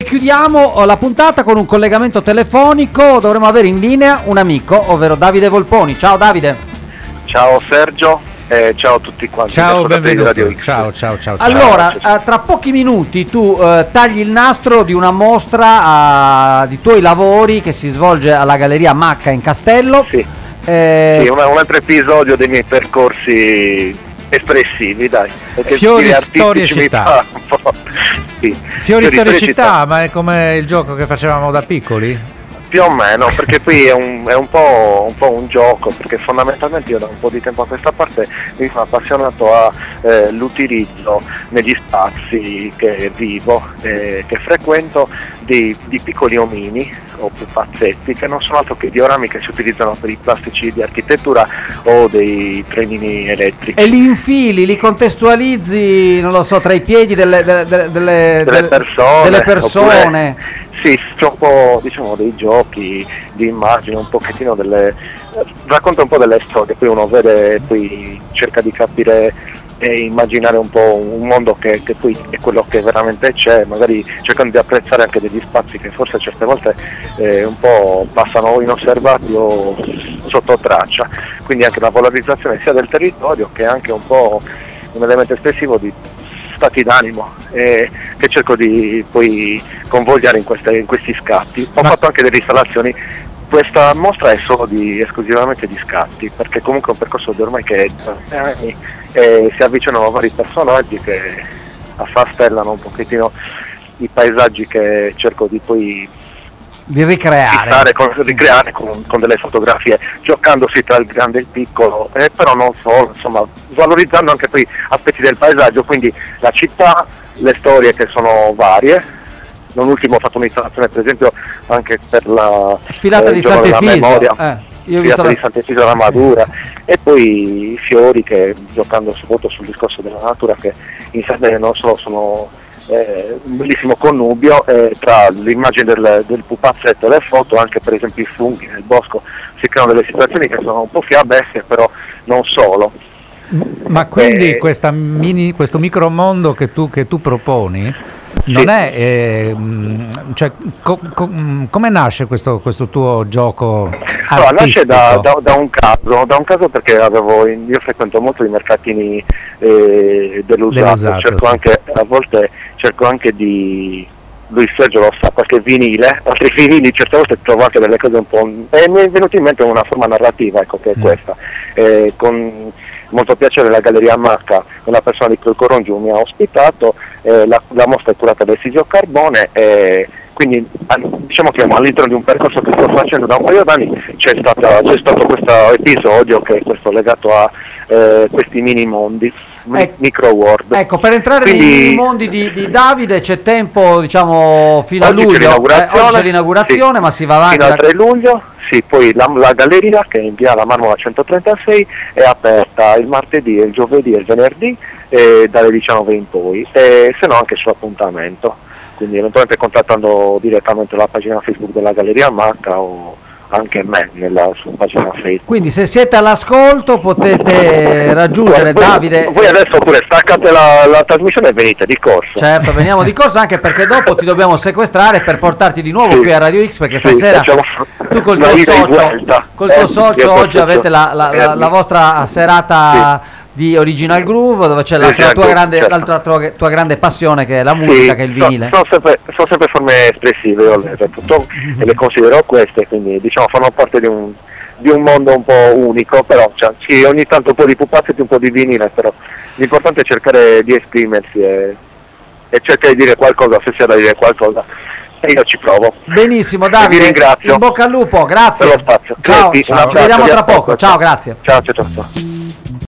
chiudiamo la puntata con un collegamento telefonico. Dovremo avere in linea un amico, ovvero Davide Volponi. Ciao Davide. Ciao Sergio. Ciao a tutti quanti. Ciao, benvenuto. Radio X. Ciao. Allora, tra pochi minuti tu tagli il nastro di una mostra di tuoi lavori che si svolge alla Galleria Macca in Castello. Sì, un altro episodio dei miei percorsi espressivi, dai. Fiori, storie, città. Sì. Fiori, storie, città, ma è come il gioco che facevamo da piccoli? Più o meno, perché qui è un po' un gioco, perché fondamentalmente io da un po' di tempo a questa parte mi sono appassionato all'utilizzo negli spazi che vivo, che frequento, di piccoli omini o pupazzetti che non sono altro che diorami che si utilizzano per i plastici di architettura o dei trenini elettrici. E li infili, li contestualizzi, non lo so, tra i piedi delle persone. Sì, sono un po', diciamo, dei giochi di immagine, un pochettino racconta un po' delle storie, poi uno vede, poi cerca di capire e immaginare un po' un mondo che poi è quello che veramente c'è, magari cercando di apprezzare anche degli spazi che forse certe volte un po' passano inosservati o sotto traccia, quindi anche la valorizzazione sia del territorio che anche un po' un elemento espressivo di stati d'animo che cerco di poi convogliare in questi scatti. Ho fatto anche delle installazioni. Questa mostra è solo esclusivamente di scatti, perché comunque è un percorso di ormai che è anni e si avvicinano vari personaggi che affastellano un pochettino i paesaggi che cerco di poi ricreare con delle fotografie, giocandosi tra il grande e il piccolo, però non solo, insomma, valorizzando anche poi aspetti del paesaggio, quindi la città, le storie che sono varie. Non ultimo ho fatto un'installazione per esempio anche per la sfilata di Sant'Efisio, di Sant'Efisio alla Madura, e poi i fiori che, giocando soprattutto sul discorso della natura, che in Sardegna non solo sono un bellissimo connubio tra l'immagine del pupazzetto e le foto, anche per esempio i funghi nel bosco, si creano delle situazioni che sono un po' fiabesche, però non solo. Ma quindi questo micromondo che tu proponi non sì. È cioè, come nasce questo tuo gioco artistico? Nasce da un caso perché io frequento molto i mercatini dell'usato, a volte cerco anche di, lui Sergio lo sa, qualche vinile, altri vinili, certe volte trovo anche delle cose un po', e mi è venuto in mente una forma narrativa, ecco, che è questa, con molto piacere la Galleria Macca, una persona di cui il Corongiu mi ha ospitato, la mostra è curata da Esisio Carbone, quindi diciamo che all'interno di un percorso che sto facendo da un paio d'anni c'è stato questo episodio che è questo legato a questi mini mondi, micro world. Ecco, per entrare nei mondi di Davide c'è tempo, diciamo, fino a luglio. Oggi c'è l'inaugurazione, sì, ma si va avanti fino al 3 luglio. Sì, poi la galleria, che è in via La Marmora 136, è aperta il martedì, il giovedì e il venerdì dalle 19 in poi, e se no anche su appuntamento, quindi eventualmente contattando direttamente la pagina Facebook della Galleria Macca o anche me nella sua pagina Facebook. Quindi se siete all'ascolto potete raggiungere Davide. Voi adesso pure staccate la trasmissione e venite di corsa. Certo, veniamo di corsa, anche perché dopo ti dobbiamo sequestrare per portarti di nuovo qui a Radio X, perché stasera tu col tuo socio oggi avete la vostra serata di Original Groove, dove c'è l'altra tua grande passione, che è la musica, che è il vinile. Sono sempre forme espressive, io le reputo e le considero queste, quindi diciamo fanno parte di un mondo un po' unico, però sì, ogni tanto un po' di pupazzetti, un po' di vinile, però l'importante è cercare di esprimersi e cercare di dire qualcosa, se sia da dire qualcosa, e io ci provo. Benissimo Davide, vi ringrazio. in bocca al lupo, grazie. Per lo spazio. Ciao, ci vediamo tra poco, ciao, grazie. Ciao.